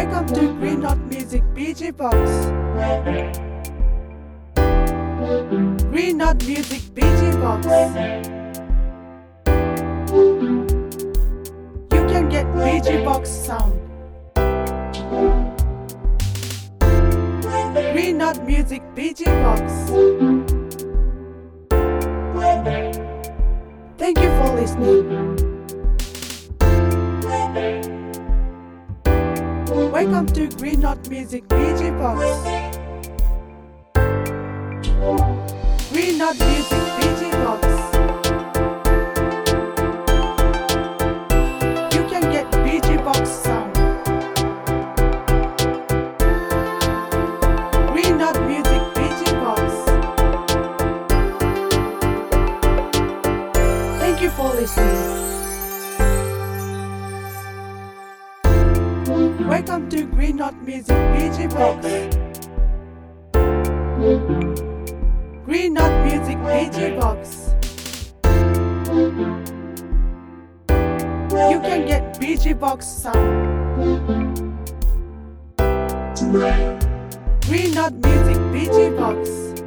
Welcome to Green Knot Music BG Box. Green Knot Music BG Box. You can get BG Box sound. Green Knot Music BG Box. Thank you for listening. Welcome to Green Knot Music BG Box. Green Knot Music BG Box. You can get BG Box sound. Green Knot Music BG Box. Thank you for listening. Welcome to Green Knot Music BG Box. Green Knot Music BG Box. You can get BG Box sound. Green Knot Music BG Box.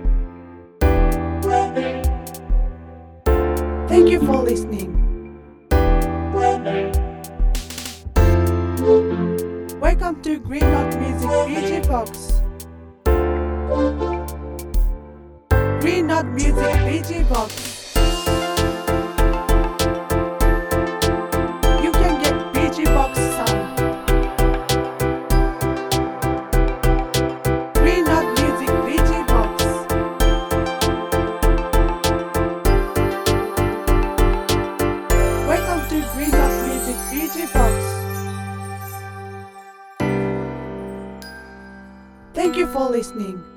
Thank you for listening. Welcome to Green Knot Music BG Box. Green Knot Music BG Box. You can get BG Box sound. Green Knot Music BG Box. Welcome to Green Knot Music BG Box. Thank you for listening.